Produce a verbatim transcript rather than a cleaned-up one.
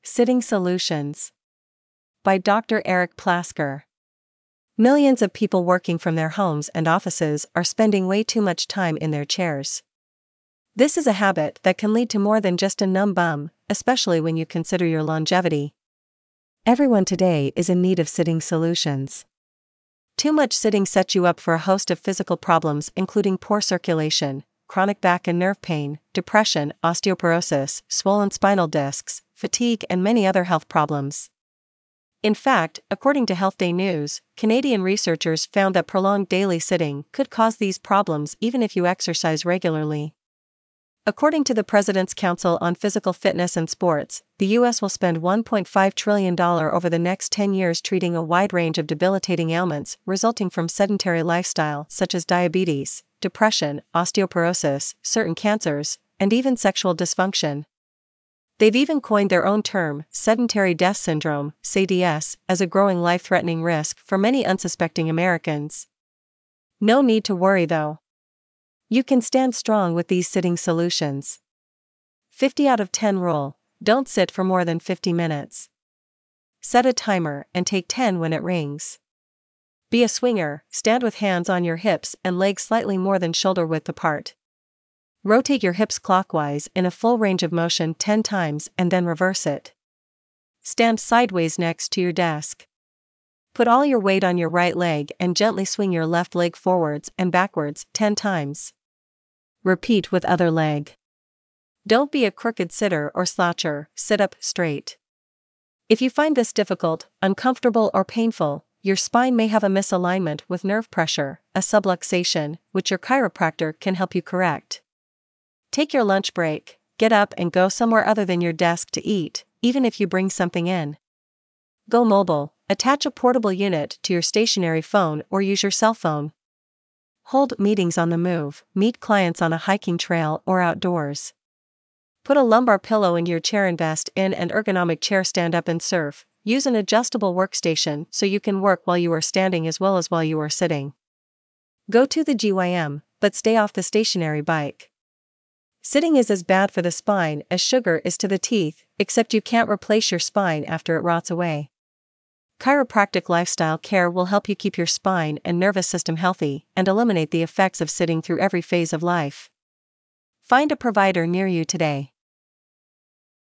Sitting Solutions by Doctor Eric Plasker. Millions of people working from their homes and offices are spending way too much time in their chairs. This is a habit that can lead to more than just a numb bum, especially when you consider your longevity. Everyone today is in need of sitting solutions. Too much sitting sets you up for a host of physical problems, including poor circulation, chronic back and nerve pain, depression, osteoporosis, swollen spinal discs, fatigue, and many other health problems. In fact, according to Health Day News, Canadian researchers found that prolonged daily sitting could cause these problems even if you exercise regularly. According to the President's Council on Physical Fitness and Sports, the U S will spend one point five trillion dollars over the next ten years treating a wide range of debilitating ailments resulting from sedentary lifestyle, such as diabetes, depression, osteoporosis, certain cancers, and even sexual dysfunction. They've even coined their own term, sedentary death syndrome, S A D S, as a growing life-threatening risk for many unsuspecting Americans. No need to worry though. You can stand strong with these sitting solutions. fifty out of ten rule: don't sit for more than fifty minutes. Set a timer and take ten when it rings. Be a swinger, stand with hands on your hips and legs slightly more than shoulder width apart. Rotate your hips clockwise in a full range of motion ten times and then reverse it. Stand sideways next to your desk. Put all your weight on your right leg and gently swing your left leg forwards and backwards ten times. Repeat with other leg. Don't be a crooked sitter or sloucher, sit up straight. If you find this difficult, uncomfortable, or painful, your spine may have a misalignment with nerve pressure, a subluxation, which your chiropractor can help you correct. Take your lunch break, get up and go somewhere other than your desk to eat, even if you bring something in. Go mobile, attach a portable unit to your stationary phone or use your cell phone. Hold meetings on the move, meet clients on a hiking trail or outdoors. Put a lumbar pillow in your chair, invest in an ergonomic chair, stand up and surf. Use an adjustable workstation so you can work while you are standing as well as while you are sitting. Go to the gym, but stay off the stationary bike. Sitting is as bad for the spine as sugar is to the teeth, except you can't replace your spine after it rots away. Chiropractic lifestyle care will help you keep your spine and nervous system healthy and eliminate the effects of sitting through every phase of life. Find a provider near you today.